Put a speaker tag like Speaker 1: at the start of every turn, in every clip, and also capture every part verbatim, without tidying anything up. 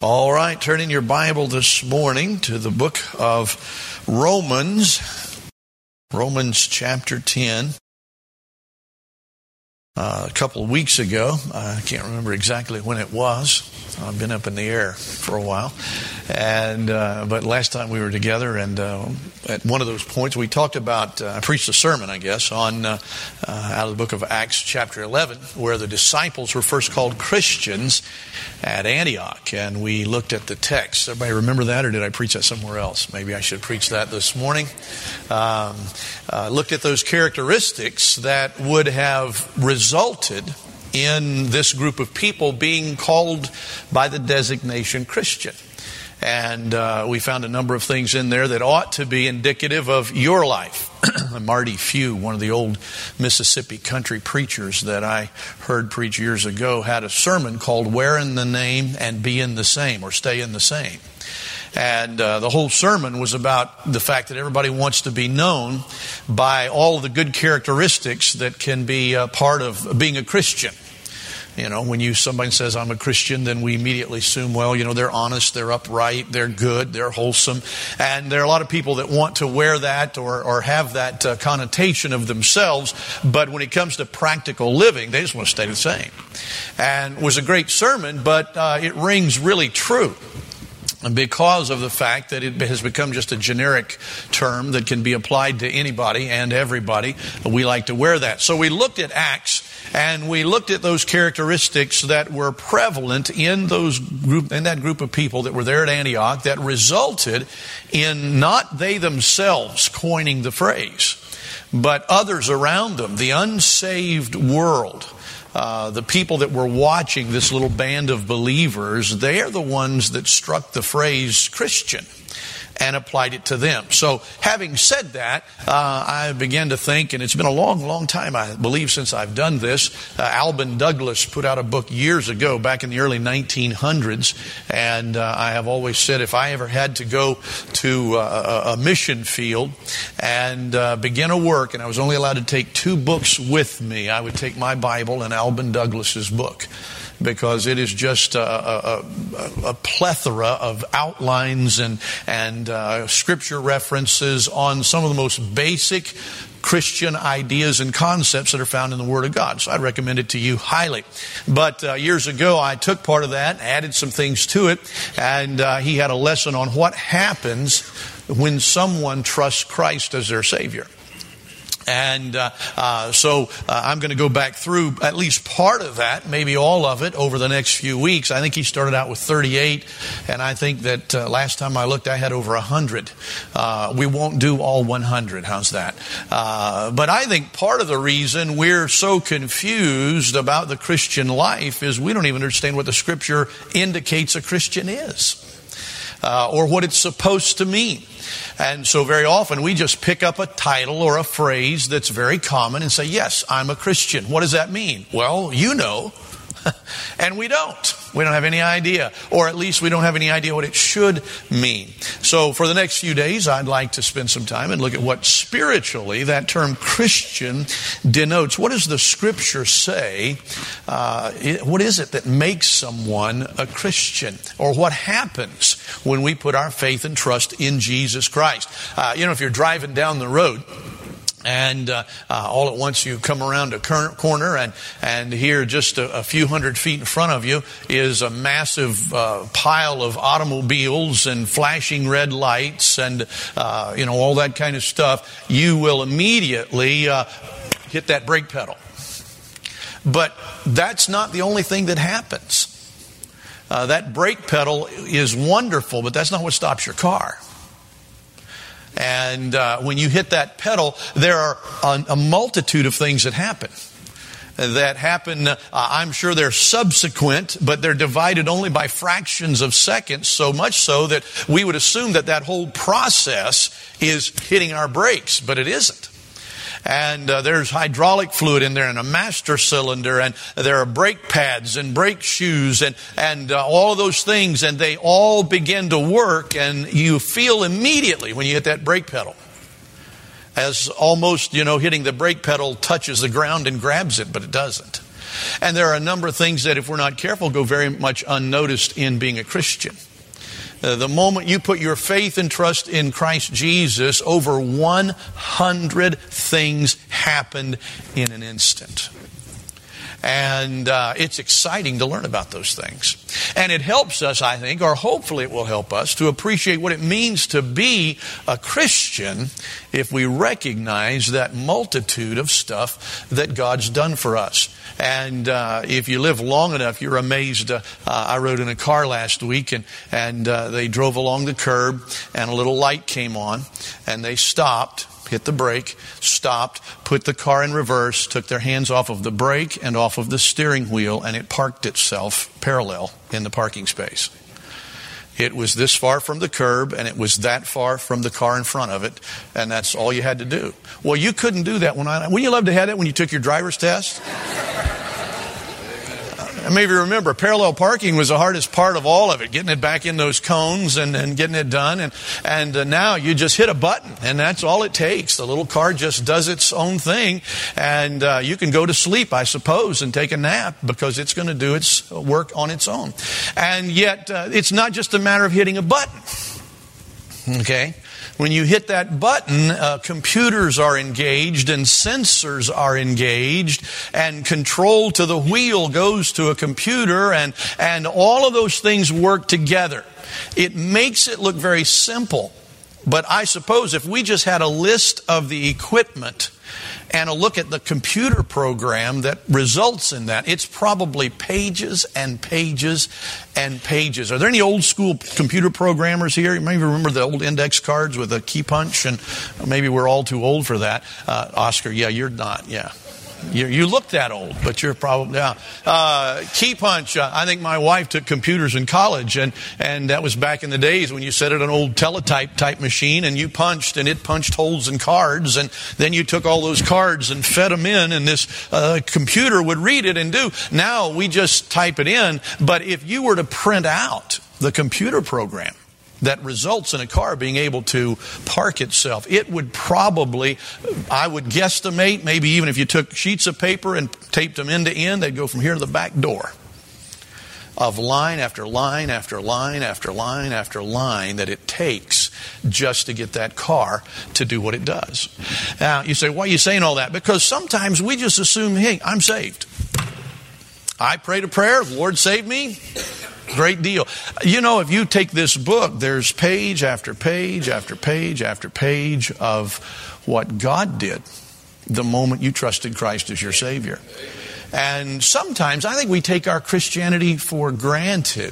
Speaker 1: All right, turn in your Bible this morning to the book of Romans, Romans chapter ten. Uh, a couple of weeks ago, I can't remember exactly when it was. I've been up in the air for a while. And uh, but last time we were together, and uh, at one of those points, we talked about, uh, I preached a sermon, I guess, on uh, uh, out of the book of Acts chapter eleven, where the disciples were first called Christians at Antioch. And we looked at the text. Everybody remember that, or did I preach that somewhere else? Maybe I should preach that this morning. Um, uh, looked at those characteristics that would have resulted in this group of people being called by the designation Christian. And uh, we found a number of things in there that ought to be indicative of your life. Marty Few, one of the old Mississippi country preachers that I heard preach years ago, had a sermon called "Wear in the Name and Be in the Same," or Stay in the Same. And uh, the whole sermon was about the fact that everybody wants to be known by all the good characteristics that can be a part of being a Christian. You know, when you somebody says, "I'm a Christian," then we immediately assume, well, you know, they're honest, they're upright, they're good, they're wholesome. And there are a lot of people that want to wear that or, or have that uh, connotation of themselves. But when it comes to practical living, they just want to stay the same. And it was a great sermon, but uh, it rings really true, because of the fact that it has become just a generic term that can be applied to anybody and everybody. We like to wear that. So we looked at Acts, and we looked at those characteristics that were prevalent in those group, in that group of people that were there at Antioch, that resulted in not they themselves coining the phrase, but others around them, the unsaved world. Uh, the people that were watching this little band of believers, they are the ones that struck the phrase Christian and applied it to them. So having said that, uh, I began to think, and it's been a long, long time, I believe, since I've done this. Uh, Alvin Douglas put out a book years ago, back in the early nineteen hundreds, and uh, I have always said if I ever had to go to uh, a mission field and uh, begin a work, and I was only allowed to take two books with me, I would take my Bible and Alvin Douglas's book, because it is just a, a, a, a plethora of outlines and, and uh, scripture references on some of the most basic Christian ideas and concepts that are found in the Word of God. So I'd recommend it to you highly. But uh, years ago, I took part of that, added some things to it, and uh, he had a lesson on what happens when someone trusts Christ as their Savior. And uh, uh, so uh, I'm going to go back through at least part of that, maybe all of it, over the next few weeks. I think he started out with thirty-eight, and I think that uh, last time I looked, I had over one hundred. Uh, we won't do all one hundred. How's that? Uh, but I think part of the reason we're so confused about the Christian life is we don't even understand what the Scripture indicates a Christian is, uh, or what it's supposed to mean. And so very often we just pick up a title or a phrase that's very common and say, yes, I'm a Christian. What does that mean? Well, you know. And we don't. We don't have any idea. Or at least we don't have any idea what it should mean. So for the next few days, I'd like to spend some time and look at what spiritually that term Christian denotes. What does the Scripture say? Uh, what is it that makes someone a Christian? Or what happens when we put our faith and trust in Jesus Christ? Uh, you know, if you're driving down the road, and uh, uh, all at once you come around a corner, and, and here just a, a few hundred feet in front of you is a massive uh, pile of automobiles and flashing red lights and uh, you know, all that kind of stuff. You will immediately uh, hit that brake pedal. But that's not the only thing that happens. Uh, that brake pedal is wonderful, but that's not what stops your car. And uh, when you hit that pedal, there are a, a multitude of things that happen. That happen, uh, I'm sure they're subsequent, but they're divided only by fractions of seconds, so much so that we would assume that that whole process is hitting our brakes, but it isn't. And uh, there's hydraulic fluid in there and a master cylinder, and there are brake pads and brake shoes and, and uh, all of those things, and they all begin to work, and you feel immediately when you hit that brake pedal as almost, you know, hitting the brake pedal touches the ground and grabs it, but it doesn't. And there are a number of things that, if we're not careful, go very much unnoticed in being a Christian. Uh, the moment you put your faith and trust in Christ Jesus, over one hundred things happened in an instant. And uh, it's exciting to learn about those things. And it helps us, I think, or hopefully it will help us, to appreciate what it means to be a Christian if we recognize that multitude of stuff that God's done for us. And uh, if you live long enough, you're amazed. Uh, I rode in a car last week, and, and uh, they drove along the curb, and a little light came on, and they stopped, hit the brake, stopped, put the car in reverse, took their hands off of the brake and off of the steering wheel, and it parked itself parallel in the parking space. It was this far from the curb, and it was that far from the car in front of it, and that's all you had to do. Well, you couldn't do that when I... Wouldn't you love to have that when you took your driver's test? Maybe you remember, parallel parking was the hardest part of all of it, getting it back in those cones and, and getting it done. And, and uh, now you just hit a button, and that's all it takes. The little car just does its own thing, and uh, you can go to sleep, I suppose, and take a nap because it's going to do its work on its own. And yet, uh, it's not just a matter of hitting a button. Okay? When you hit that button, uh, computers are engaged and sensors are engaged, and control to the wheel goes to a computer, and, and all of those things work together. It makes it look very simple. But I suppose if we just had a list of the equipment and a look at the computer program that results in that, it's probably pages and pages and pages. Are there any old school computer programmers here? You maybe remember the old index cards with a key punch, and maybe we're all too old for that. Uh, Oscar, yeah, you're not, yeah. You, you look that old, but you're probably, yeah. Uh, key punch, uh, I think my wife took computers in college, and, and that was back in the days when you set it on an old teletype type machine, and you punched, and it punched holes in cards, and then you took all those cards and fed them in, and this uh, computer would read it and do. Now we just type it in, but if you were to print out the computer program that results in a car being able to park itself, it would probably, I would guesstimate, maybe even if you took sheets of paper and taped them end to end, they'd go from here to the back door of line after line after line after line after line that it takes just to get that car to do what it does. Now, you say, why are you saying all that? Because sometimes we just assume, hey, I'm saved. I prayed a prayer, the Lord saved me. Great deal. You know, if you take this book, there's page after page after page after page of what God did the moment you trusted Christ as your Savior. And sometimes I think we take our Christianity for granted.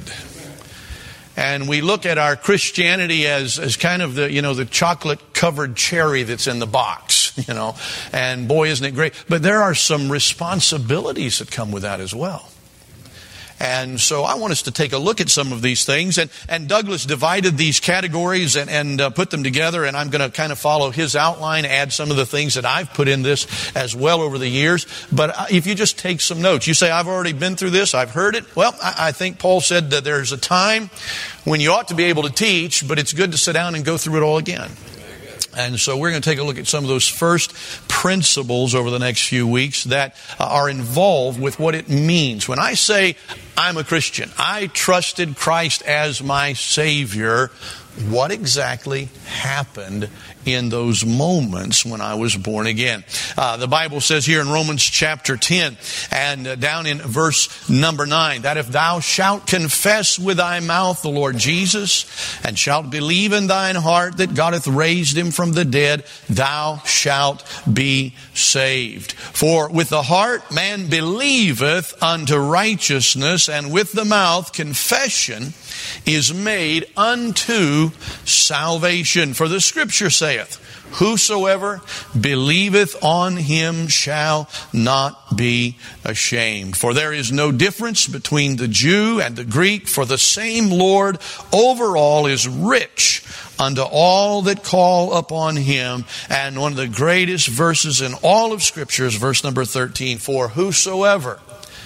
Speaker 1: And we look at our Christianity as, as kind of the, you know, the chocolate covered cherry that's in the box, you know. And boy, isn't it great. But there are some responsibilities that come with that as well. And so I want us to take a look at some of these things. And, and Douglas divided these categories and, and uh, put them together. And I'm going to kind of follow his outline, add some of the things that I've put in this as well over the years. But if you just take some notes, you say, I've already been through this, I've heard it. Well, I, I think Paul said that there's a time when you ought to be able to teach, but it's good to sit down and go through it all again. And so we're going to take a look at some of those first principles over the next few weeks that are involved with what it means. When I say I'm a Christian, I trusted Christ as my Savior, what exactly happened in those moments when I was born again? Uh, the Bible says here in Romans chapter ten and uh, down in verse number nine, that if thou shalt confess with thy mouth the Lord Jesus, and shalt believe in thine heart that God hath raised him from the dead, thou shalt be saved. For with the heart man believeth unto righteousness, and with the mouth confession is made unto salvation. For the Scripture saith, whosoever believeth on him shall not be ashamed. For there is no difference between the Jew and the Greek, for the same Lord over all is rich unto all that call upon him. And one of the greatest verses in all of Scripture is verse number thirteen. For whosoever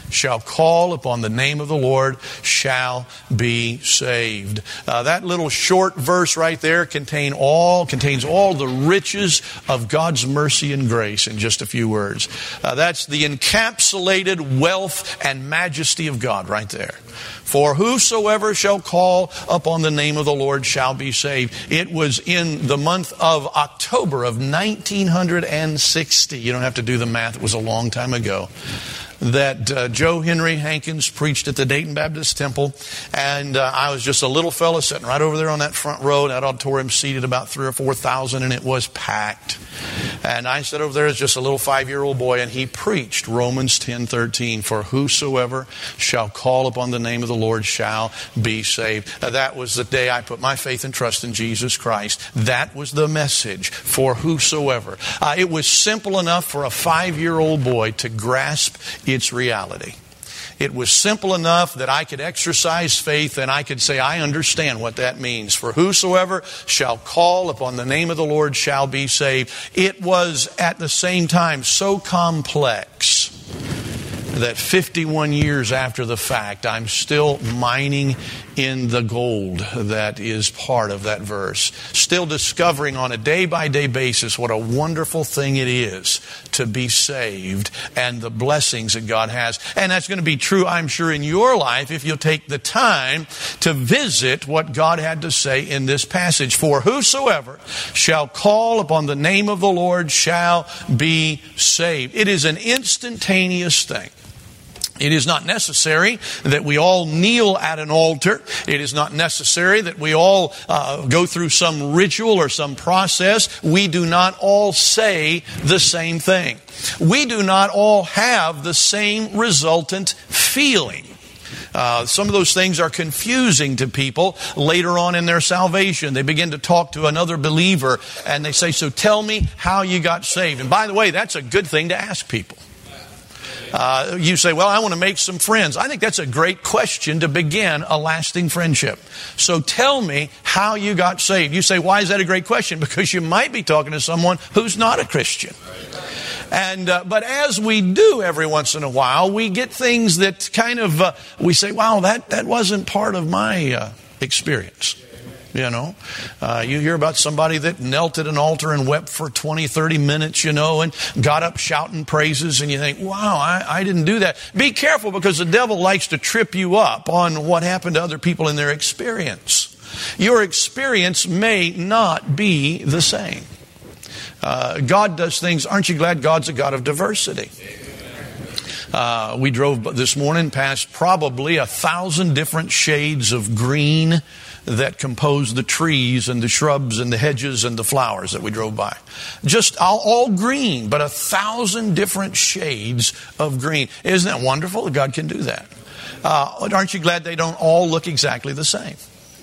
Speaker 1: shall call upon the name of the Lord shall be saved. Uh, that little short verse right there contain all, contains all the riches of God's mercy and grace in just a few words. Uh, that's the encapsulated wealth and majesty of God right there. For whosoever shall call upon the name of the Lord shall be saved. It was in the month of October of nineteen sixty. You don't have to do the math. It was a long time ago. That uh, Joe Henry Hankins preached at the Dayton Baptist Temple. And uh, I was just a little fella sitting right over there on that front row. That auditorium seated about three or four thousand, and it was packed. And I sat over there as just a little five-year-old boy, and he preached Romans ten thirteen. For whosoever shall call upon the name of the Lord shall be saved. Uh, that was the day I put my faith and trust in Jesus Christ. That was the message. For whosoever. Uh, it was simple enough for a five-year-old boy to grasp its reality. It was simple enough that I could exercise faith and I could say, I understand what that means. For whosoever shall call upon the name of the Lord shall be saved. It was at the same time so complex that fifty-one years after the fact, I'm still mining in the gold that is part of that verse. Still discovering on a day-by-day basis what a wonderful thing it is to be saved and the blessings that God has. And that's going to be true, I'm sure, in your life if you'll take the time to visit what God had to say in this passage. For whosoever shall call upon the name of the Lord shall be saved. It is an instantaneous thing. It is not necessary that we all kneel at an altar. It is not necessary that we all uh, go through some ritual or some process. We do not all say the same thing. We do not all have the same resultant feeling. Uh, some of those things are confusing to people later on in their salvation. They begin to talk to another believer and they say, so tell me how you got saved. And by the way, that's a good thing to ask people. Uh, you say, well, I want to make some friends. I think that's a great question to begin a lasting friendship. So tell me how you got saved. You say, why is that a great question? Because you might be talking to someone who's not a Christian. And uh, but as we do every once in a while, we get things that kind of, uh, we say, wow, that, that wasn't part of my uh, experience. You know, uh, you hear about somebody that knelt at an altar and wept for twenty, thirty minutes, you know, and got up shouting praises, and you think, wow, I, I didn't do that. Be careful, because the devil likes to trip you up on what happened to other people in their experience. Your experience may not be the same. Uh, God does things. Aren't you glad God's a God of diversity? Uh, we drove this morning past probably a thousand different shades of green that compose the trees and the shrubs and the hedges and the flowers that we drove by. Just all, all green, but a thousand different shades of green. Isn't that wonderful that God can do that? Uh, aren't you glad they don't all look exactly the same?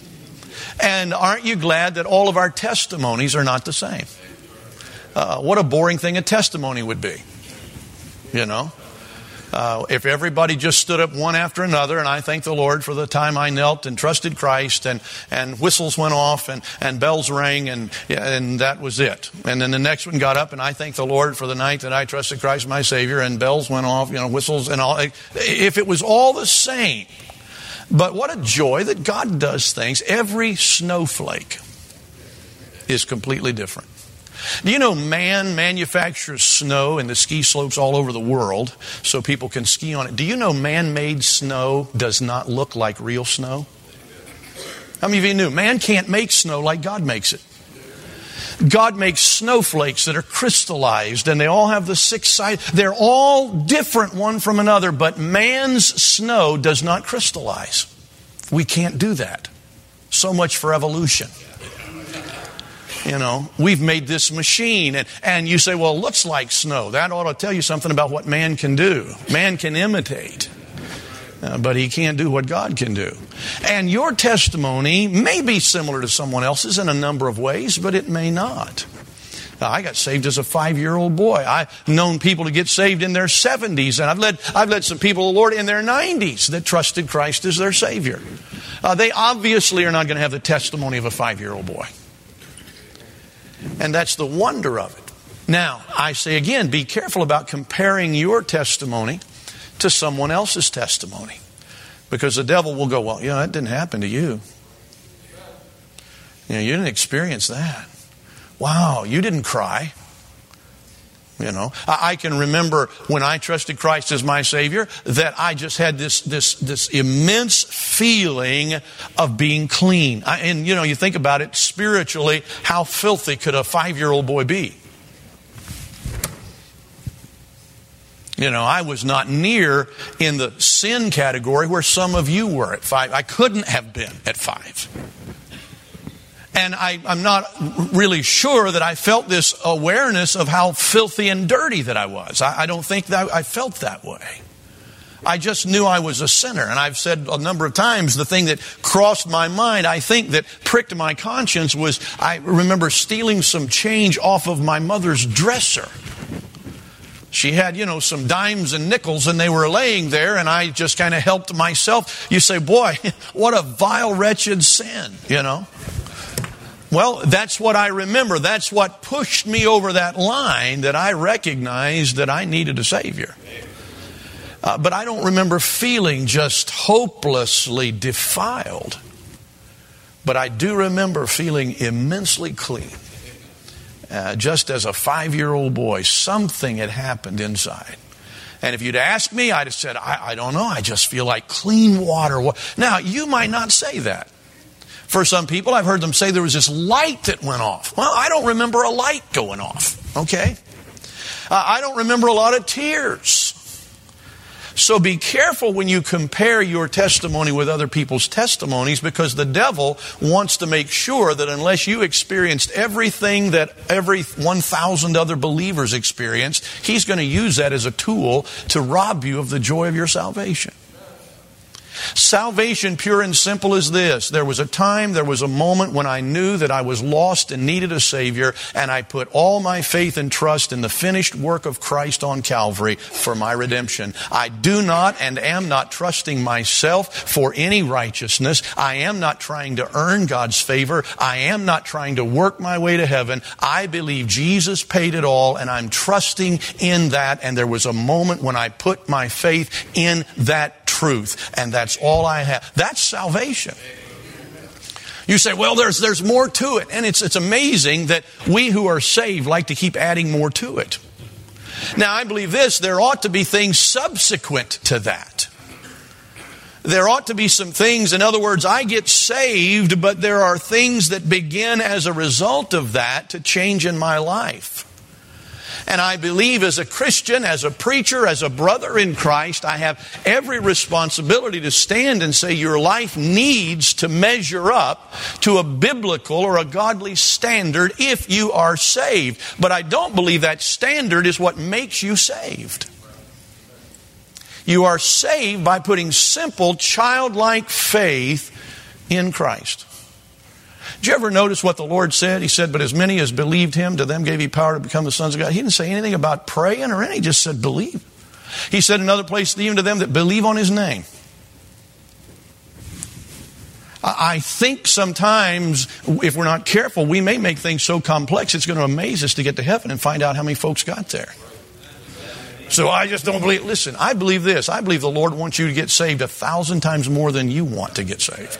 Speaker 1: And aren't you glad that all of our testimonies are not the same? Uh, what a boring thing a testimony would be, you know? Uh, if everybody just stood up one after another, and I thank the Lord for the time I knelt and trusted Christ, and, and whistles went off and, and bells rang, and, and that was it. And then the next one got up, and I thank the Lord for the night that I trusted Christ my Savior, and bells went off, you know, whistles and all. If it was all the same. But what a joy that God does things. Every snowflake is completely different. Do you know man manufactures snow in the ski slopes all over the world so people can ski on it? Do you know man-made snow does not look like real snow? How many of you knew? Man can't make snow like God makes it. God makes snowflakes that are crystallized, and they all have the six sides. They're all different one from another, but man's snow does not crystallize. We can't do that. So much for evolution. You know, we've made this machine, and, and you say, well, it looks like snow. That ought to tell you something about what man can do. Man can imitate, uh, but he can't do what God can do. And your testimony may be similar to someone else's in a number of ways, but it may not. Now, I got saved as a five-year-old boy. I've known people to get saved in their seventies, and I've led I've led some people to the Lord in their nineties that trusted Christ as their Savior. Uh, they obviously are not going to have the testimony of a five-year-old boy. And that's the wonder of it. Now, I say again, be careful about comparing your testimony to someone else's testimony. Because the devil will go, well, you know, that didn't happen to you. You know, you didn't experience that. Wow, you didn't cry. You know, I can remember when I trusted Christ as my Savior that I just had this this this immense feeling of being clean. I, and, you know, you think about it spiritually, how filthy could a five-year-old boy be? You know, I was not near in the sin category where some of you were at five. I couldn't have been at five. And I, I'm not really sure that I felt this awareness of how filthy and dirty that I was. I, I don't think that I felt that way. I just knew I was a sinner. And I've said a number of times the thing that crossed my mind, I think that pricked my conscience, was I remember stealing some change off of my mother's dresser. She had, you know, some dimes and nickels, and they were laying there, and I just kind of helped myself. You say, boy, what a vile, wretched sin, you know. Well, that's what I remember. That's what pushed me over that line, that I recognized that I needed a Savior. Uh, but I don't remember feeling just hopelessly defiled. But I do remember feeling immensely clean. Uh, just as a five-year-old boy, something had happened inside. And if you'd asked me, I'd have said, I, I don't know, I just feel like clean water. Now, you might not say that. For some people, I've heard them say there was this light that went off. Well, I don't remember a light going off, okay? Uh, I don't remember a lot of tears. So be careful when you compare your testimony with other people's testimonies, because the devil wants to make sure that unless you experienced everything that every one thousand other believers experienced, he's going to use that as a tool to rob you of the joy of your salvation. Salvation, pure and simple, is this. There was a time, there was a moment when I knew that I was lost and needed a Savior, and I put all my faith and trust in the finished work of Christ on Calvary for my redemption. I do not and am not trusting myself for any righteousness. I am not trying to earn God's favor. I am not trying to work my way to heaven. I believe Jesus paid it all, and I'm trusting in that. And there was a moment when I put my faith in that truth, and that's all I have. That's salvation. You say, well, there's there's more to it. And it's it's amazing that we who are saved like to keep adding more to it. Now, I believe this, there ought to be things subsequent to that. There ought to be some things, in other words, I get saved, but there are things that begin as a result of that to change in my life. And I believe as a Christian, as a preacher, as a brother in Christ, I have every responsibility to stand and say your life needs to measure up to a biblical or a godly standard if you are saved. But I don't believe that standard is what makes you saved. You are saved by putting simple, childlike faith in Christ. Did you ever notice what the Lord said? He said, but as many as believed Him, to them gave He power to become the sons of God. He didn't say anything about praying or anything. He just said believe. He said in another place, even to them that believe on His name. I think sometimes, if we're not careful, we may make things so complex, it's going to amaze us to get to heaven and find out how many folks got there. So I just don't believe. Listen, I believe this. I believe the Lord wants you to get saved a thousand times more than you want to get saved.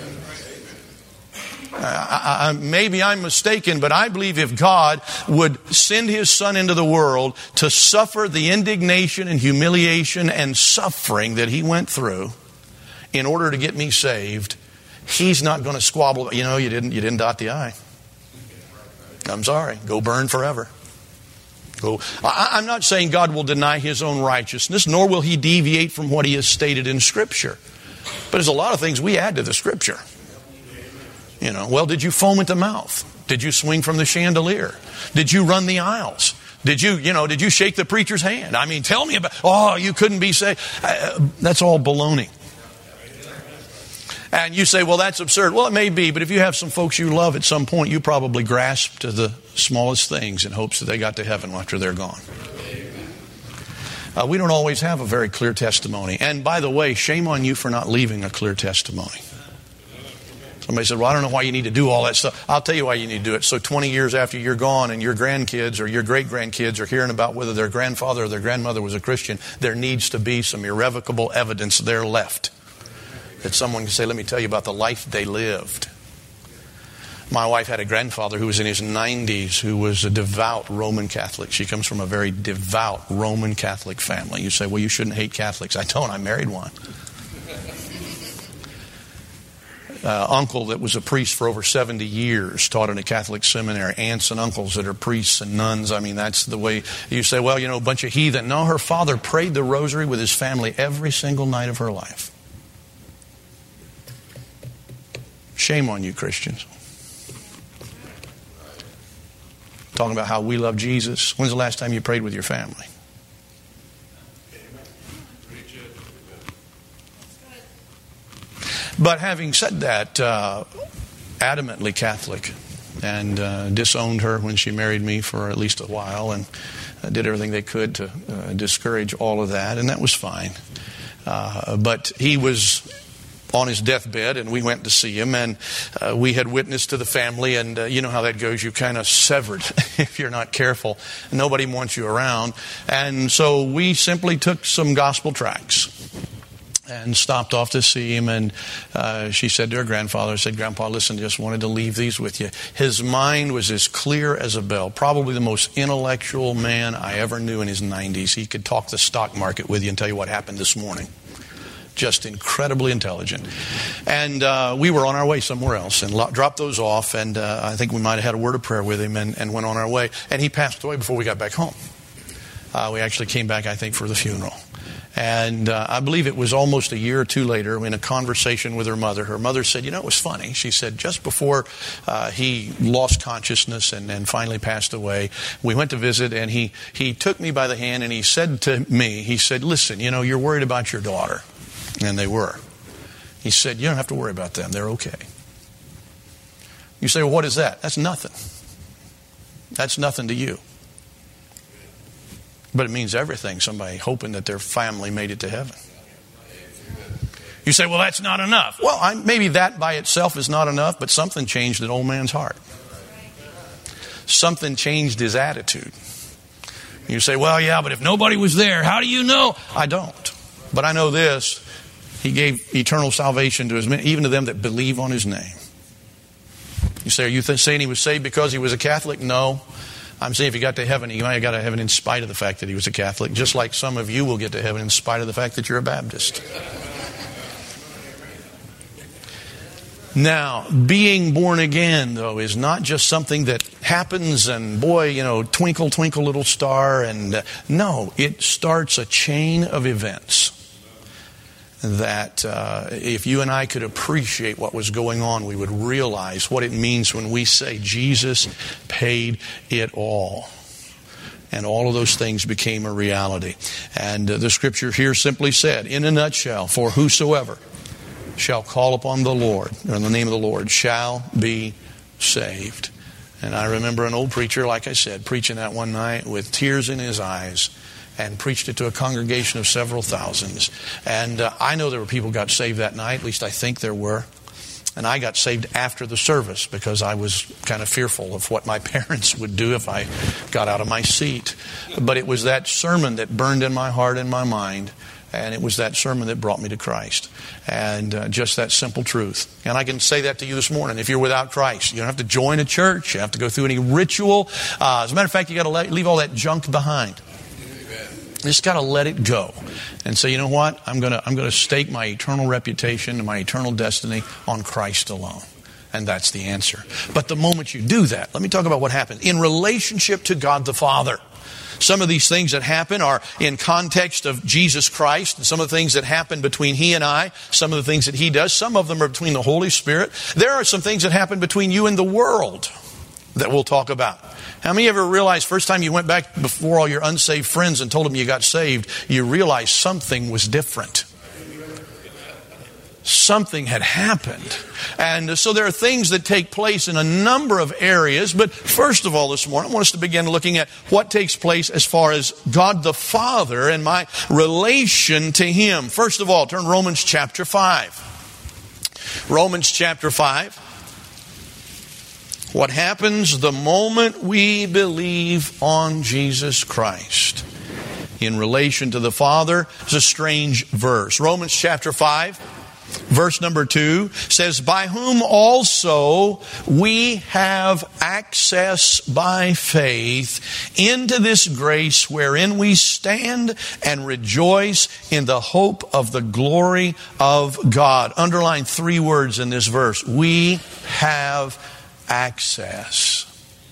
Speaker 1: I, I, maybe I'm mistaken, but I believe if God would send His Son into the world to suffer the indignation and humiliation and suffering that He went through in order to get me saved, He's not going to squabble. You know, you didn't, you didn't dot the I. I'm sorry. Go burn forever. Go. I, I'm not saying God will deny His own righteousness, nor will He deviate from what He has stated in Scripture. But there's a lot of things we add to the Scripture. You know, well, did you foam at the mouth? Did you swing from the chandelier? Did you run the aisles? Did you, you know, did you shake the preacher's hand? I mean, tell me about, oh, you couldn't be saved. Uh, that's all baloney. And you say, well, that's absurd. Well, it may be, but if you have some folks you love, at some point you probably grasp to the smallest things in hopes that they got to heaven after they're gone. Uh, we don't always have a very clear testimony. And by the way, shame on you for not leaving a clear testimony. Somebody said, well, I don't know why you need to do all that stuff. I'll tell you why you need to do it. So twenty years after you're gone and your grandkids or your great-grandkids are hearing about whether their grandfather or their grandmother was a Christian, there needs to be some irrevocable evidence there left that someone can say, let me tell you about the life they lived. My wife had a grandfather who was in his nineties who was a devout Roman Catholic. She comes from a very devout Roman Catholic family. You say, well, you shouldn't hate Catholics. I don't. I married one. Uh, uncle that was a priest for over seventy years, taught in a Catholic seminary. Aunts and uncles that are priests and nuns. I mean, that's the way you say, well, you know, a bunch of heathen. No, her father prayed the rosary with his family every single night of her life. Shame on you, Christians. Talking about how we love Jesus. When's the last time you prayed with your family? But having said that, uh, adamantly Catholic, and uh, disowned her when she married me for at least a while, and uh, did everything they could to uh, discourage all of that, and that was fine. Uh, but he was on his deathbed, and we went to see him, and uh, we had witnessed to the family, and uh, you know how that goes. You kind of severed if you're not careful. Nobody wants you around. And so we simply took some gospel tracts and stopped off to see him, and uh, she said to her grandfather, I said, Grandpa, listen, just wanted to leave these with you. His mind was as clear as a bell. Probably the most intellectual man I ever knew in his nineties. He could talk the stock market with you and tell you what happened this morning. Just incredibly intelligent. And uh, we were on our way somewhere else and lo- dropped those off. And uh, I think we might have had a word of prayer with him and, and went on our way. And he passed away before we got back home. Uh, we actually came back, I think, for the funeral. And uh, I believe it was almost a year or two later in a conversation with her mother. Her mother said, you know, it was funny. She said, just before uh, he lost consciousness and, and finally passed away, we went to visit, and he, he took me by the hand and he said to me, he said, listen, you know, you're worried about your daughter. And they were. He said, you don't have to worry about them. They're okay. You say, well, what is that? That's nothing. That's nothing to you. But it means everything. Somebody hoping that their family made it to heaven. You say, well, that's not enough. Well, I, maybe that by itself is not enough, but something changed an old man's heart. Something changed his attitude. You say, well, yeah, but if nobody was there, how do you know? I don't. But I know this. He gave eternal salvation to his men, even to them that believe on his name. You say, are you th- saying he was saved because he was a Catholic? No. I'm saying if he got to heaven, he might have got to heaven in spite of the fact that he was a Catholic, just like some of you will get to heaven in spite of the fact that you're a Baptist. Now, being born again, though, is not just something that happens and, boy, you know, twinkle, twinkle, little star. And uh, no, it starts a chain of events that uh, if you and I could appreciate what was going on, we would realize what it means when we say Jesus paid it all. And all of those things became a reality. And uh, the scripture here simply said, in a nutshell, for whosoever shall call upon the Lord, or in the name of the Lord, shall be saved. And I remember an old preacher, like I said, preaching that one night with tears in his eyes, and preached it to a congregation of several thousands. And uh, I know there were people who got saved that night. At least I think there were. And I got saved after the service because I was kind of fearful of what my parents would do if I got out of my seat. But it was that sermon that burned in my heart and my mind. And it was that sermon that brought me to Christ. And uh, just that simple truth. And I can say that to you this morning. If you're without Christ, you don't have to join a church. You don't have to go through any ritual. Uh, as a matter of fact, you got to leave all that junk behind. You just got to let it go and say, you know what? I'm going to I'm going to stake my eternal reputation and my eternal destiny on Christ alone. And that's the answer. But the moment you do that, let me talk about what happens. In relationship to God the Father, some of these things that happen are in context of Jesus Christ. And some of the things that happen between He and I, some of the things that He does, some of them are between the Holy Spirit. There are some things that happen between you and the world that we'll talk about. How many of you ever realized first time you went back before all your unsaved friends and told them you got saved, you realized something was different? Something had happened. And so there are things that take place in a number of areas. But first of all this morning, I want us to begin looking at what takes place as far as God the Father and my relation to Him. First of all, turn to Romans chapter five. Romans chapter five. What happens the moment we believe on Jesus Christ in relation to the Father is a strange verse. Romans chapter five, verse number two says, by whom also we have access by faith into this grace wherein we stand and rejoice in the hope of the glory of God. Underline three words in this verse. We have access.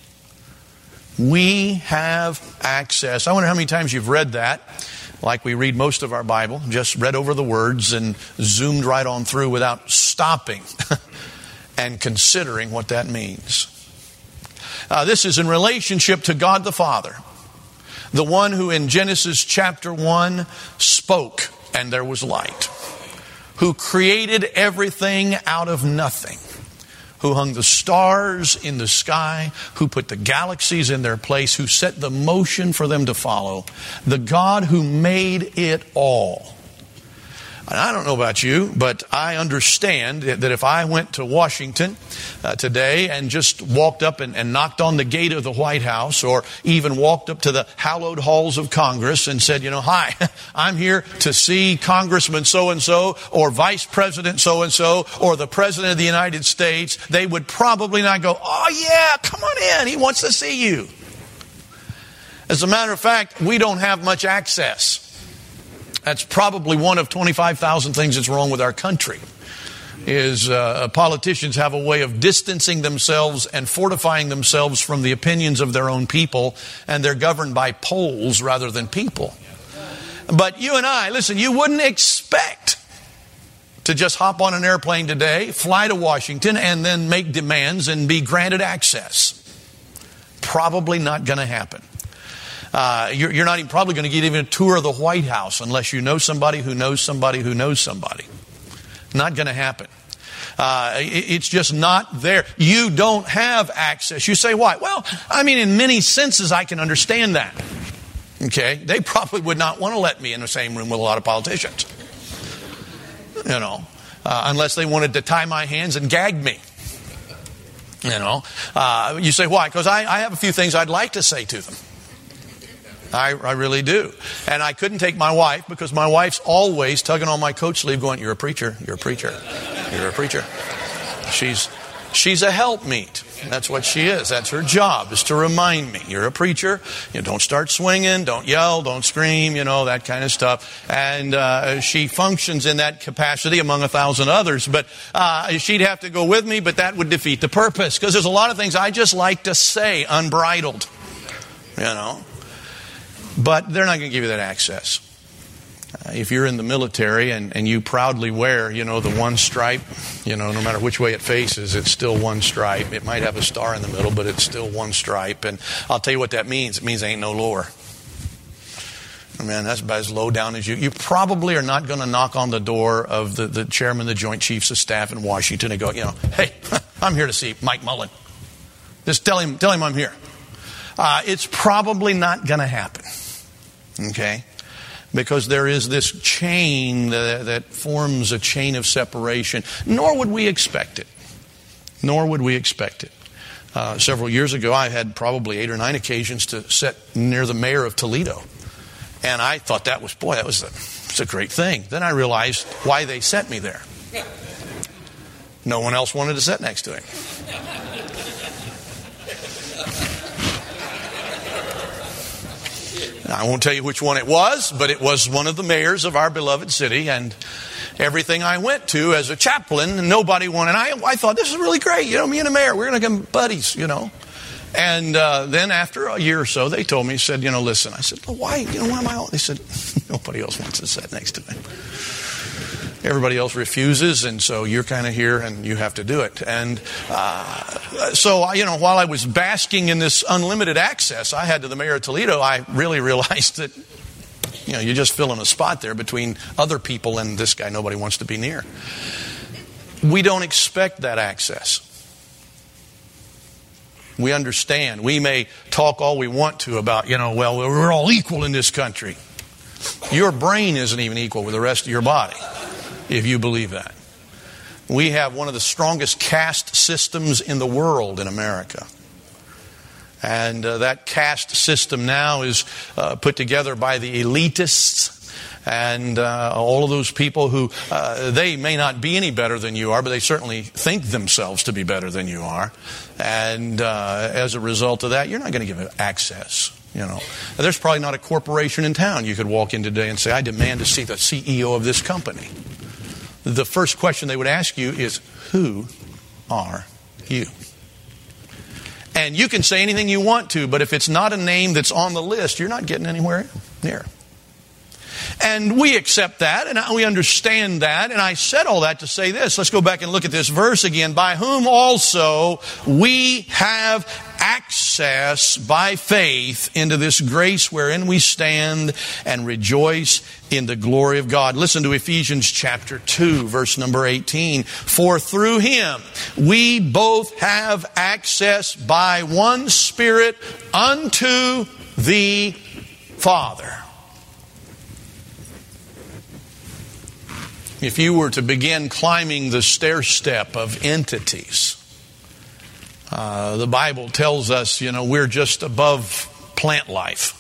Speaker 1: We have access. I wonder how many times you've read that, like we read most of our Bible, just read over the words and zoomed right on through without stopping and considering what that means. Uh, this is in relationship to God the Father, the one who in Genesis chapter one spoke and there was light, who created everything out of nothing, who hung the stars in the sky, who put the galaxies in their place, who set the motion for them to follow, the God who made it all. And I don't know about you, but I understand that if I went to Washington uh, today and just walked up and, and knocked on the gate of the White House, or even walked up to the hallowed halls of Congress and said, you know, hi, I'm here to see Congressman so-and-so or Vice President so-and-so or the President of the United States, they would probably not go, oh yeah, come on in, he wants to see you. As a matter of fact, we don't have much access. That's probably one of twenty-five thousand things that's wrong with our country, is uh, politicians have a way of distancing themselves and fortifying themselves from the opinions of their own people, and they're governed by polls rather than people. But you and I, listen, you wouldn't expect to just hop on an airplane today, fly to Washington, and then make demands and be granted access. Probably not going to happen. Uh, you're, you're not even probably going to get even a tour of the White House unless you know somebody who knows somebody who knows somebody. Not going to happen. Uh, it, it's just not there. You don't have access. You say, why? Well, I mean, in many senses, I can understand that. Okay? They probably would not want to let me in the same room with a lot of politicians. You know, uh, unless they wanted to tie my hands and gag me. You know, uh, you say, why? Because I, I have a few things I'd like to say to them. I, I really do. And I couldn't take my wife because my wife's always tugging on my coat sleeve going, you're a preacher, you're a preacher, you're a preacher. She's she's a helpmeet. That's what she is. That's her job, is to remind me, you're a preacher. You know, don't start swinging, don't yell, don't scream, you know, that kind of stuff. And uh, she functions in that capacity among a thousand others. But uh, she'd have to go with me, but that would defeat the purpose. Because there's a lot of things I just like to say unbridled, you know. But they're not going to give you that access. Uh, if you're in the military and, and you proudly wear, you know, the one stripe, you know, no matter which way it faces, it's still one stripe. It might have a star in the middle, but it's still one stripe. And I'll tell you what that means. It means there ain't no lower. Man, that's about as low down as you. You probably are not going to knock on the door of the, the chairman of the Joint Chiefs of Staff in Washington and go, you know, hey, I'm here to see Mike Mullen. Just tell him, tell him I'm here. Uh, it's probably not going to happen. Okay? Because there is this chain that, that forms a chain of separation. Nor would we expect it. Nor would we expect it. Uh, several years ago, I had probably eight or nine occasions to sit near the mayor of Toledo. And I thought that was, boy, that was a, it's a great thing. Then I realized why they sent me there. No one else wanted to sit next to him. I won't tell you which one it was, but it was one of the mayors of our beloved city. And everything I went to as a chaplain, nobody wanted. I, I thought, this is really great. You know, me and the mayor, we're going to become buddies, you know. And uh, then after a year or so, they told me, said, you know, listen. I said, well, why? You know, why am I? They said, nobody else wants to sit next to me. Everybody else refuses, and so you're kind of here, and you have to do it. And uh, so, you know, while I was basking in this unlimited access I had to the mayor of Toledo, I really realized that, you know, you're just filling a spot there between other people and this guy nobody wants to be near. We don't expect that access. We understand. We may talk all we want to about, you know, well, we're all equal in this country. Your brain isn't even equal with the rest of your body, if you believe that. We have one of the strongest caste systems in the world in America. And uh, that caste system now is uh, put together by the elitists and uh, all of those people who, uh, they may not be any better than you are, but they certainly think themselves to be better than you are. And uh, as a result of that, you're not going to give it access. You know, there's probably not a corporation in town you could walk in today and say, I demand to see the C E O of this company. The first question they would ask you is, who are you? And you can say anything you want to, but if it's not a name that's on the list, you're not getting anywhere near. And we accept that, and we understand that, and I said all that to say this. Let's go back and look at this verse again. By whom also we have access by faith into this grace wherein we stand and rejoice in the glory of God. Listen to Ephesians chapter two, verse number eighteen. For through Him we both have access by one Spirit unto the Father. If you were to begin climbing the stair step of entities, uh, the Bible tells us, you know, we're just above plant life.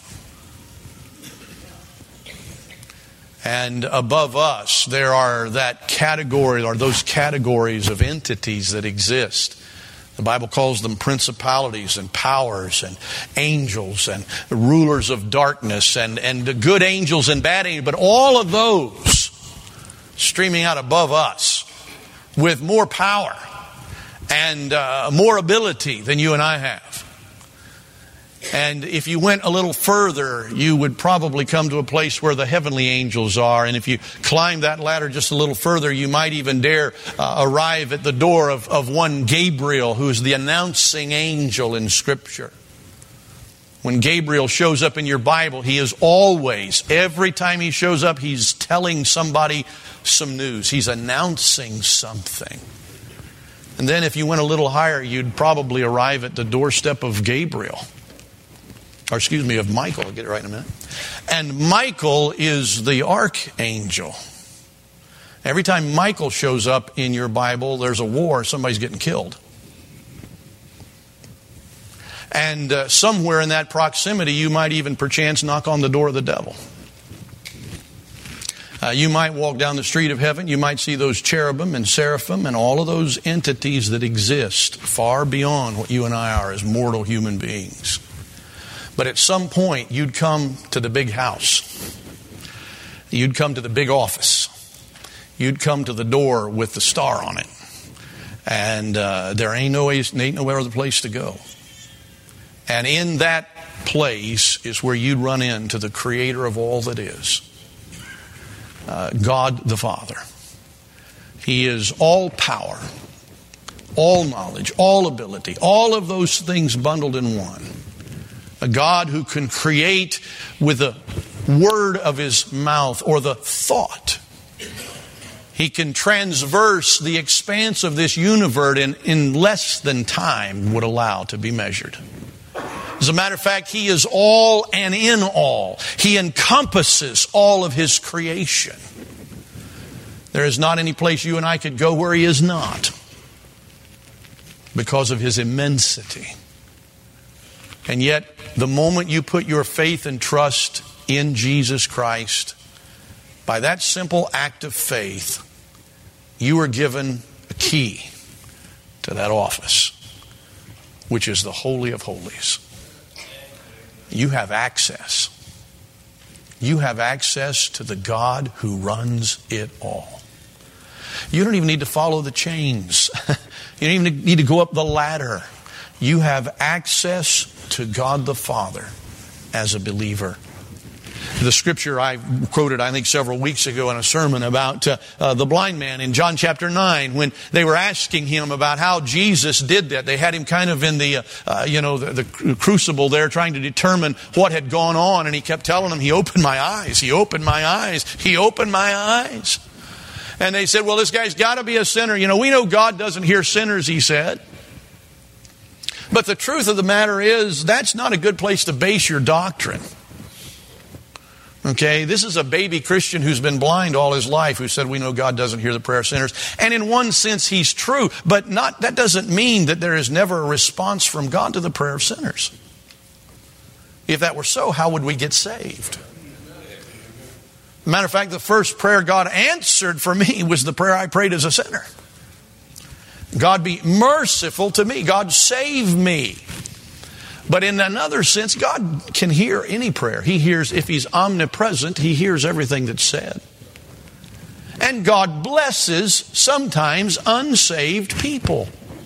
Speaker 1: And above us, there are that category, or those categories of entities that exist. The Bible calls them principalities and powers and angels and rulers of darkness and, and good angels and bad angels. But all of those streaming out above us with more power and uh, more ability than you and I have. And if you went a little further, you would probably come to a place where the heavenly angels are. And if you climb that ladder just a little further, you might even dare uh, arrive at the door of, of one Gabriel, who is the announcing angel in Scripture. When Gabriel shows up in your Bible, he is always, every time he shows up, he's telling somebody some news. He's announcing something. And then if you went a little higher, you'd probably arrive at the doorstep of Gabriel. Or excuse me, of Michael. I'll get it right in a minute. And Michael is the archangel. Every time Michael shows up in your Bible, there's a war, somebody's getting killed. And uh, somewhere in that proximity, you might even perchance knock on the door of the devil. Uh, you might walk down the street of heaven. You might see those cherubim and seraphim and all of those entities that exist far beyond what you and I are as mortal human beings. But at some point, you'd come to the big house. You'd come to the big office. You'd come to the door with the star on it. And uh, there ain't no, ain't no other place to go. And in that place is where you'd run into the Creator of all that is. Uh, God the Father. He is all power, all knowledge, all ability, all of those things bundled in one. A God who can create with the word of His mouth or the thought. He can transverse the expanse of this universe in, in less than time would allow to be measured. As a matter of fact, He is all and in all. He encompasses all of His creation. There is not any place you and I could go where He is not, because of His immensity. And yet, the moment you put your faith and trust in Jesus Christ, by that simple act of faith, you are given a key to that office, which is the Holy of Holies. You have access. You have access to the God who runs it all. You don't even need to follow the chains. You don't even need to go up the ladder. You have access to God the Father as a believer. The scripture I quoted, I think, several weeks ago in a sermon about uh, uh, the blind man in John chapter nine, when they were asking him about how Jesus did that. They had him kind of in the, uh, uh, you know, the, the crucible there, trying to determine what had gone on. And he kept telling them, He opened my eyes. He opened my eyes. He opened my eyes. And they said, well, this guy's got to be a sinner. You know, we know God doesn't hear sinners, he said. But the truth of the matter is, that's not a good place to base your doctrine. Okay, this is a baby Christian who's been blind all his life, who said, we know God doesn't hear the prayer of sinners. And in one sense, he's true, but not, that doesn't mean that there is never a response from God to the prayer of sinners. If that were so, how would we get saved? Matter of fact, the first prayer God answered for me was the prayer I prayed as a sinner. God be merciful to me. God save me. But in another sense, God can hear any prayer. He hears, if He's omnipresent, He hears everything that's said. And God blesses sometimes unsaved people.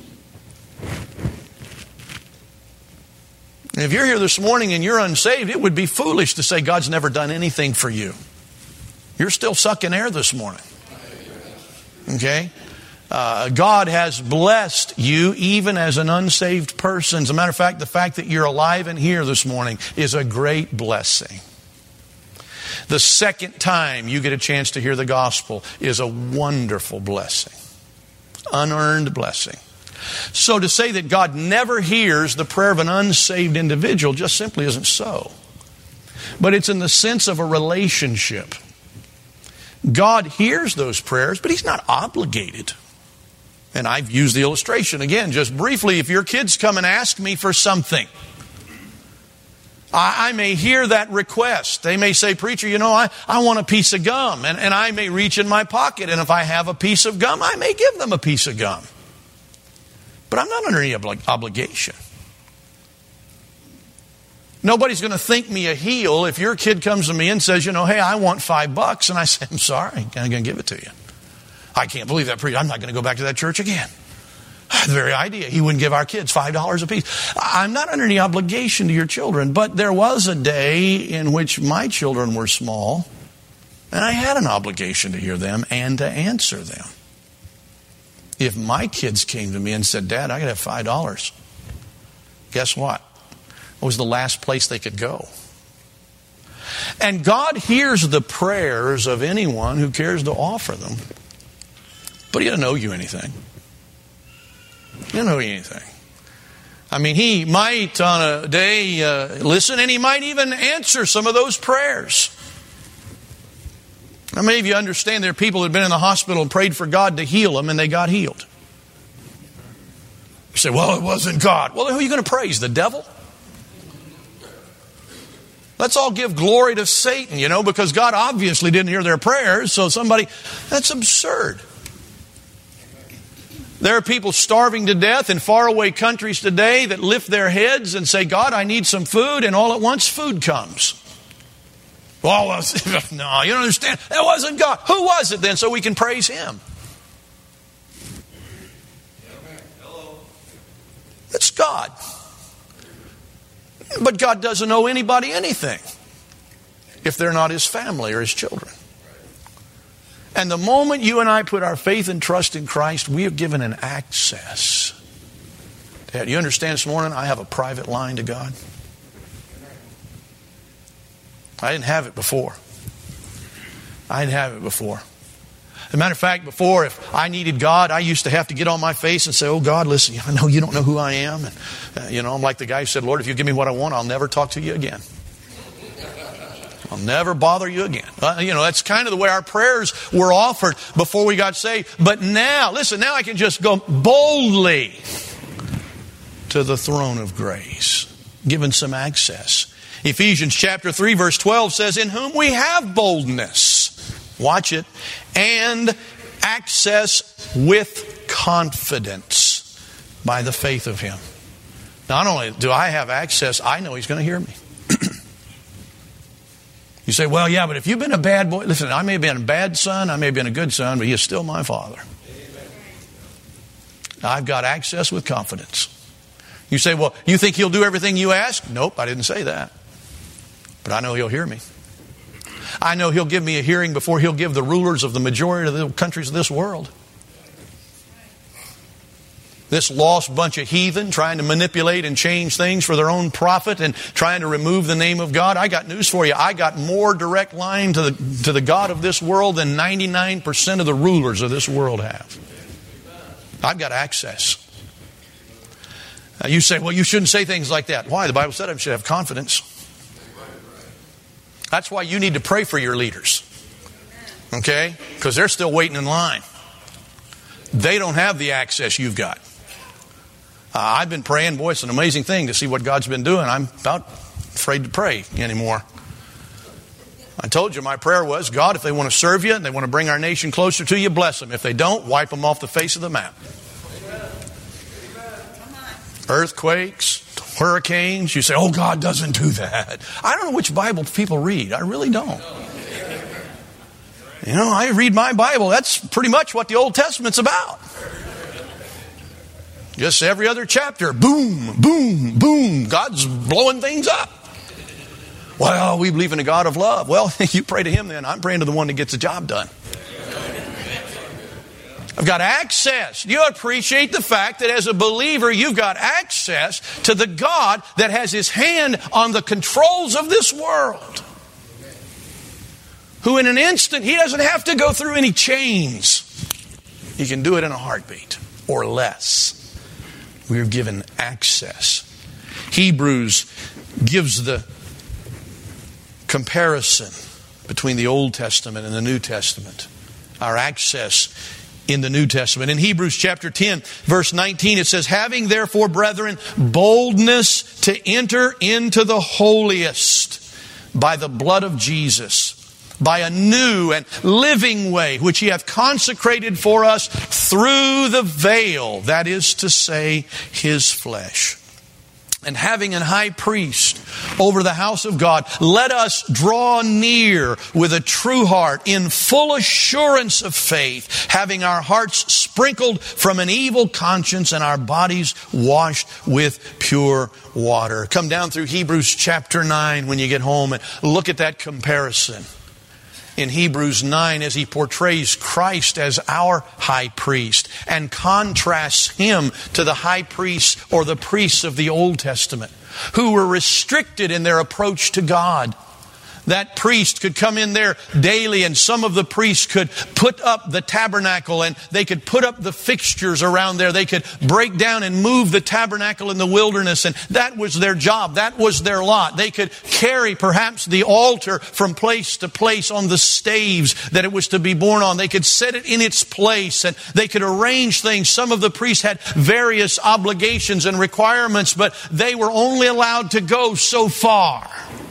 Speaker 1: And if you're here this morning and you're unsaved, it would be foolish to say God's never done anything for you. You're still sucking air this morning. Okay? Uh, God has blessed you even as an unsaved person. As a matter of fact, the fact that you're alive and here this morning is a great blessing. The second time you get a chance to hear the gospel is a wonderful blessing. Unearned blessing. So to say that God never hears the prayer of an unsaved individual just simply isn't so. But it's in the sense of a relationship. God hears those prayers, but He's not obligated. And I've used the illustration again, just briefly. If your kids come and ask me for something, I, I may hear that request. They may say, preacher, you know, I, I want a piece of gum. And, and I may reach in my pocket, and if I have a piece of gum, I may give them a piece of gum. But I'm not under any obli- obligation. Nobody's going to think me a heel if your kid comes to me and says, you know, hey, I want five bucks. And I say, I'm sorry, I'm going to give it to you. I can't believe that preacher. I'm not going to go back to that church again. The very idea, he wouldn't give our kids five dollars a piece. I'm not under any obligation to your children, but there was a day in which my children were small, and I had an obligation to hear them and to answer them. If my kids came to me and said, Dad, I got to have five dollars, guess what? It was the last place they could go. And God hears the prayers of anyone who cares to offer them. But He doesn't owe you anything. He doesn't owe you anything. I mean, He might on a day uh, listen, and He might even answer some of those prayers. Now, many of you understand there are people who have been in the hospital and prayed for God to heal them, and they got healed. You say, well, it wasn't God. Well, who are you going to praise? The devil? Let's all give glory to Satan, you know, because God obviously didn't hear their prayers. So somebody, that's absurd. There are people starving to death in faraway countries today that lift their heads and say, God, I need some food, and all at once food comes. Well, no, you don't understand. That wasn't God. Who was it then so we can praise Him? It's God. But God doesn't owe anybody anything if they're not His family or His children. And the moment you and I put our faith and trust in Christ, we are given an access. Dad, you understand this morning I have a private line to God? I didn't have it before. I didn't have it before. As a matter of fact, before, if I needed God, I used to have to get on my face and say, oh, God, listen, I know you don't know who I am. And, uh, you know, I'm like the guy who said, Lord, if you give me what I want, I'll never talk to you again. I'll never bother you again. Uh, you know, that's kind of the way our prayers were offered before we got saved. But now, listen, now I can just go boldly to the throne of grace, given some access. Ephesians chapter three, verse twelve says, in whom we have boldness, watch it, and access with confidence by the faith of Him. Not only do I have access, I know He's going to hear me. You say, well, yeah, but if you've been a bad boy, listen, I may have been a bad son, I may have been a good son, but He is still my Father. Amen. I've got access with confidence. You say, well, you think He'll do everything you ask? Nope, I didn't say that. But I know He'll hear me. I know He'll give me a hearing before He'll give the rulers of the majority of the countries of this world. This lost bunch of heathen trying to manipulate and change things for their own profit and trying to remove the name of God. I got news for you. I got more direct line to the, to the God of this world than ninety-nine percent of the rulers of this world have. I've got access. Now you say, well, you shouldn't say things like that. Why? The Bible said I should have confidence. That's why you need to pray for your leaders. Okay? Because they're still waiting in line. They don't have the access you've got. Uh, I've been praying. Boy, it's an amazing thing to see what God's been doing. I'm about afraid to pray anymore. I told you my prayer was, God, if they want to serve you and they want to bring our nation closer to you, bless them. If they don't, wipe them off the face of the map. Earthquakes, hurricanes. You say, oh, God doesn't do that. I don't know which Bible people read. I really don't. You know, I read my Bible. That's pretty much what the Old Testament's about. Just every other chapter, boom, boom, boom. God's blowing things up. Well, we believe in a God of love. Well, you pray to Him then. I'm praying to the one that gets the job done. I've got access. You appreciate the fact that as a believer, you've got access to the God that has His hand on the controls of this world. Who in an instant, He doesn't have to go through any chains. He can do it in a heartbeat or less. We're given access. Hebrews gives the comparison between the Old Testament and the New Testament. Our access in the New Testament. In Hebrews chapter ten, verse nineteen, it says, having therefore, brethren, boldness to enter into the holiest by the blood of Jesus, by a new and living way, which He hath consecrated for us through the veil, that is to say, His flesh. And having an high priest over the house of God, let us draw near with a true heart in full assurance of faith, having our hearts sprinkled from an evil conscience and our bodies washed with pure water. Come down through Hebrews chapter nine when you get home and look at that comparison. In Hebrews nine, as he portrays Christ as our high priest and contrasts Him to the high priests or the priests of the Old Testament who were restricted in their approach to God. That priest could come in there daily, and some of the priests could put up the tabernacle and they could put up the fixtures around there. They could break down and move the tabernacle in the wilderness, and that was their job. That was their lot. They could carry perhaps the altar from place to place on the staves that it was to be borne on. They could set it in its place and they could arrange things. Some of the priests had various obligations and requirements, but they were only allowed to go so far.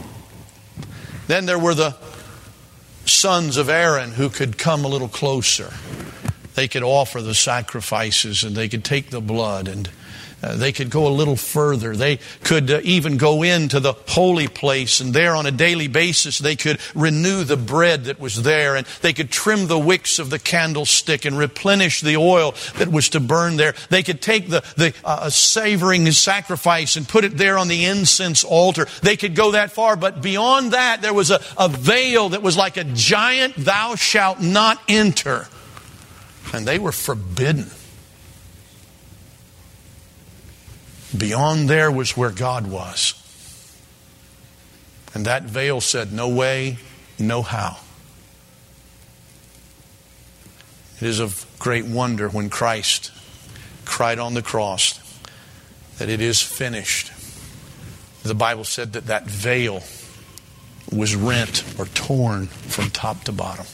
Speaker 1: Then there were the sons of Aaron who could come a little closer. They could offer the sacrifices and they could take the blood, and uh, they could go a little further. They could uh, even go into the holy place, and there on a daily basis they could renew the bread that was there, and they could trim the wicks of the candlestick and replenish the oil that was to burn there. They could take the, the uh, savoring sacrifice and put it there on the incense altar. They could go that far, but beyond that there was a, a veil that was like a giant thou shalt not enter. And they were forbidden. Beyond there was where God was. And that veil said, no way, no how. It is of great wonder when Christ cried on the cross that it is finished. The Bible said that that veil was rent or torn from top to bottom.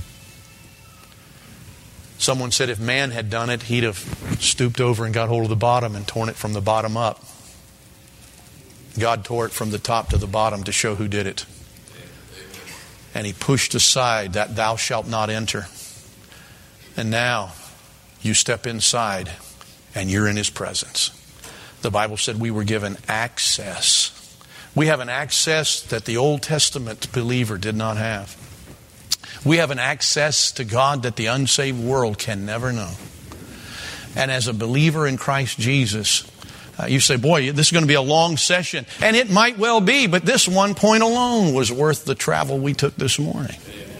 Speaker 1: Someone said if man had done it, he'd have stooped over and got hold of the bottom and torn it from the bottom up. God tore it from the top to the bottom to show who did it. And He pushed aside that thou shalt not enter. And now you step inside and you're in His presence. The Bible said we were given access. We have an access that the Old Testament believer did not have. We have an access to God that the unsaved world can never know. And as a believer in Christ Jesus, uh, you say, boy, this is going to be a long session. And it might well be, but this one point alone was worth the travel we took this morning.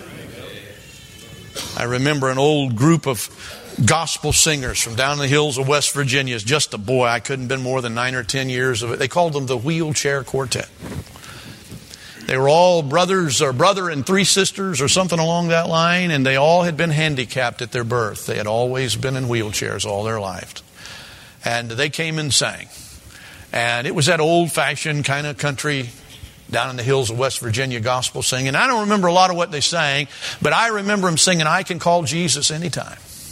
Speaker 1: I remember an old group of gospel singers from down in the hills of West Virginia. As just a boy, I couldn't have been more than nine or ten years of it. They called them the Wheelchair Quartet. They were all brothers or brother and three sisters or something along that line, and they all had been handicapped at their birth. They had always been in wheelchairs all their life. And they came and sang. And it was that old-fashioned kind of country down in the hills of West Virginia gospel singing. I don't remember a lot of what they sang, but I remember them singing, I can call Jesus anytime.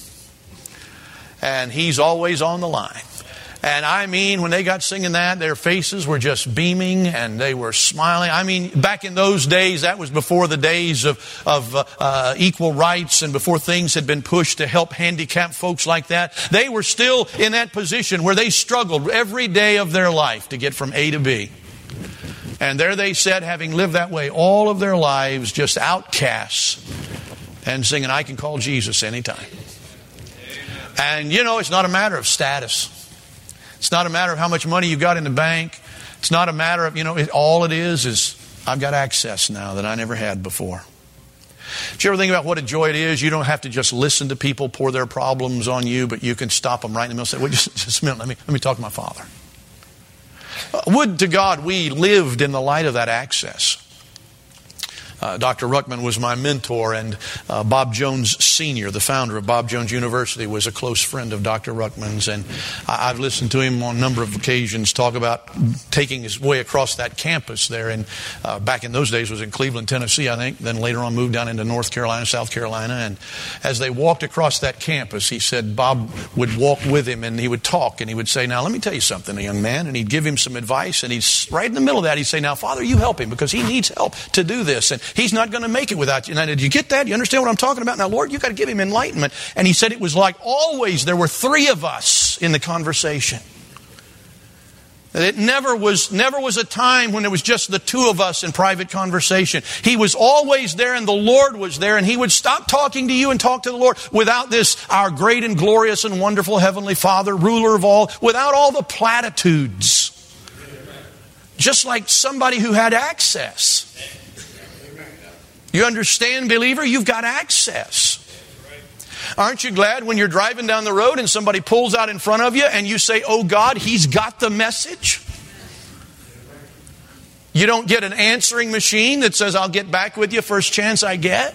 Speaker 1: And He's always on the line. And I mean, when they got singing that, their faces were just beaming and they were smiling. I mean, back in those days, that was before the days of, of uh, uh, equal rights and before things had been pushed to help handicapped folks like that. They were still in that position where they struggled every day of their life to get from A to B. And there they sat, having lived that way all of their lives, just outcasts, and singing, I can call Jesus anytime. And you know, it's not a matter of status. It's not a matter of how much money you got in the bank. It's not a matter of, you know, it, all it is is I've got access now that I never had before. Did you ever think about what a joy it is? You don't have to just listen to people pour their problems on you, but you can stop them right in the middle and say, well, just, just a minute, let me, let me talk to my Father. Uh, would to God we lived in the light of that access. Uh, Doctor Ruckman was my mentor, and uh, Bob Jones Senior, the founder of Bob Jones University, was a close friend of Doctor Ruckman's. And I- I've listened to him on a number of occasions talk about taking his way across that campus there. And uh, back in those days was in Cleveland, Tennessee, I think. Then later on moved down into North Carolina, South Carolina. And as they walked across that campus, he said Bob would walk with him and he would talk and he would say, now let me tell you something, young man. And he'd give him some advice. And he's right in the middle of that. He'd say, now Father, you help him because he needs help to do this. And he's not going to make it without you. Now, did you get that? You understand what I'm talking about? Now, Lord, you got to give him enlightenment. And he said it was like always there were three of us in the conversation. It never was, never was a time when it was just the two of us in private conversation. He was always there and the Lord was there, and He would stop talking to you and talk to the Lord without this, our great and glorious and wonderful Heavenly Father, ruler of all, without all the platitudes. Just like somebody who had access. You understand, believer? You've got access. Aren't you glad when you're driving down the road and somebody pulls out in front of you and you say, oh God, He's got the message? You don't get an answering machine that says, I'll get back with you first chance I get.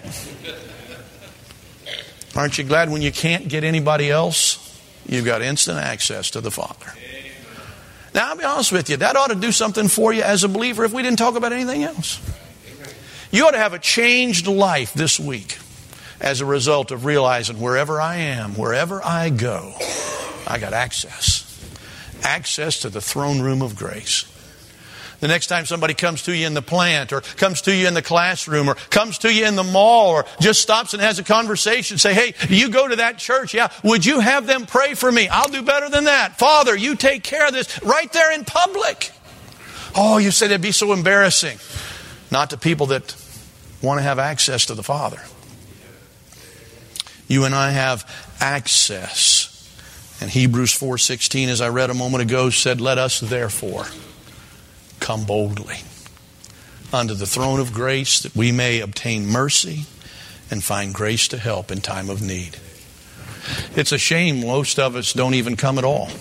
Speaker 1: Aren't you glad when you can't get anybody else, you've got instant access to the Father? Now, I'll be honest with you, that ought to do something for you as a believer if we didn't talk about anything else. You ought to have a changed life this week as a result of realizing wherever I am, wherever I go, I got access. Access to the throne room of grace. The next time somebody comes to you in the plant or comes to you in the classroom or comes to you in the mall or just stops and has a conversation, say, hey, you go to that church. Yeah, would you have them pray for me? I'll do better than that. Father, you take care of this right there in public. Oh, you said it'd be so embarrassing. Not to people that want to have access to the Father. You and I have access. And Hebrews four sixteen, as I read a moment ago, said, let us therefore come boldly unto the throne of grace that we may obtain mercy and find grace to help in time of need. It's a shame most of us don't even come at all.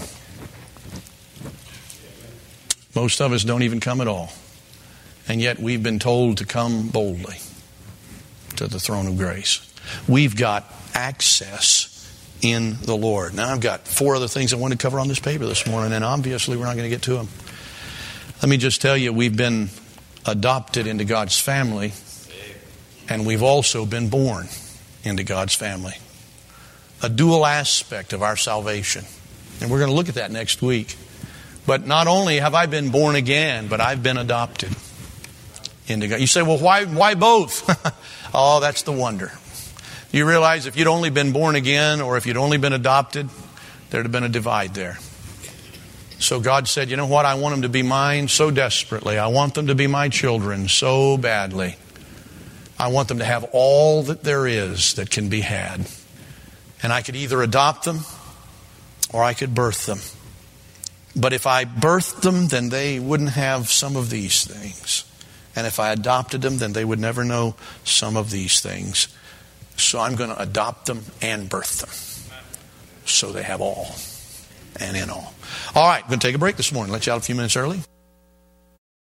Speaker 1: Most of us don't even come at all. And yet we've been told to come boldly to the throne of grace. We've got access in the Lord. Now I've got four other things I want to cover on this paper this morning, and obviously we're not going to get to them. Let me just tell you, we've been adopted into God's family, and we've also been born into God's family. A dual aspect of our salvation. And we're going to look at that next week. But not only have I been born again, but I've been adopted into God. You say, well, why, why both? Oh, that's the wonder. You realize if you'd only been born again or if you'd only been adopted, there'd have been a divide there. So God said, you know what? I want them to be mine so desperately. I want them to be my children so badly. I want them to have all that there is that can be had. And I could either adopt them or I could birth them. But if I birthed them, then they wouldn't have some of these things. And if I adopted them, then they would never know some of these things. So I'm going to adopt them and birth them. So they have all and in all. All right, I'm going to take a break this morning. Let you out a few minutes early.